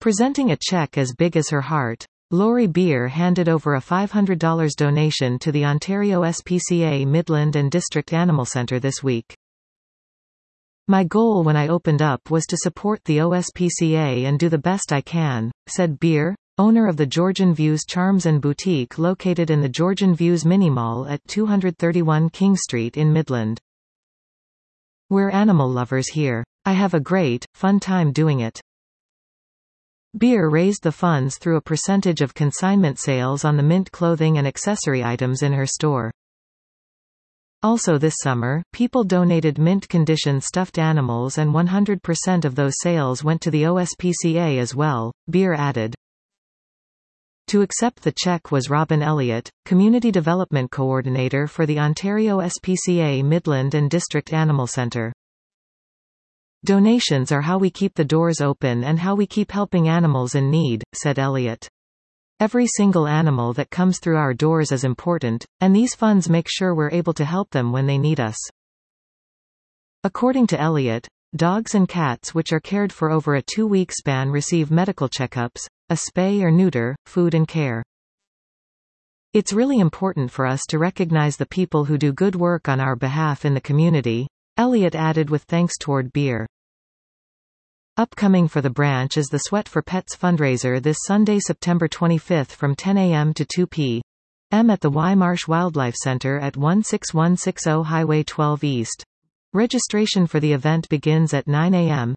Presenting a check as big as her heart, Laurie Beer handed over a $500 donation to the Ontario SPCA Midland and District Animal Centre this week. "My goal when I opened up was to support the OSPCA and do the best I can," said Beer, owner of the Georgian Views Charms and Boutique located in the Georgian Views Mini Mall at 231 King Street in Midland. "We're animal lovers here. I have a great, fun time doing it." Beer raised the funds through a percentage of consignment sales on the Mint clothing and accessory items in her store. Also this summer, people donated mint-conditioned stuffed animals and 100% of those sales went to the OSPCA as well, Beer added. To accept the check was Robin Elliott, Community Development Coordinator for the Ontario SPCA Midland and District Animal Centre. "Donations are how we keep the doors open and how we keep helping animals in need," said Elliott. "Every single animal that comes through our doors is important, and these funds make sure we're able to help them when they need us." According to Elliott, dogs and cats which are cared for over a 2-week span receive medical checkups, a spay or neuter, food and care. "It's really important for us to recognize the people who do good work on our behalf in the community," Elliott added with thanks toward Beer. Upcoming for the branch is the Sweat for Pets fundraiser this Sunday, September 25 from 10 a.m. to 2 p.m. at the Y Marsh Wildlife Center at 16160 Highway 12 East. Registration for the event begins at 9 a.m.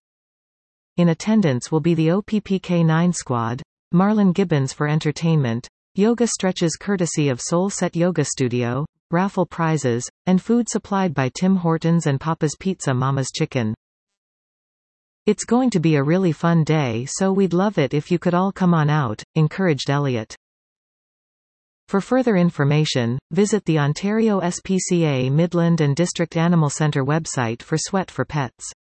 In attendance will be the OPPK9 squad, Marlon Gibbons for entertainment, yoga stretches courtesy of Soul Set Yoga Studio, raffle prizes, and food supplied by Tim Hortons and Papa's Pizza Mama's Chicken. "It's going to be a really fun day, so we'd love it if you could all come on out," encouraged Elliott. For further information, visit the Ontario SPCA Midland and District Animal Centre website for Sweat for Pets.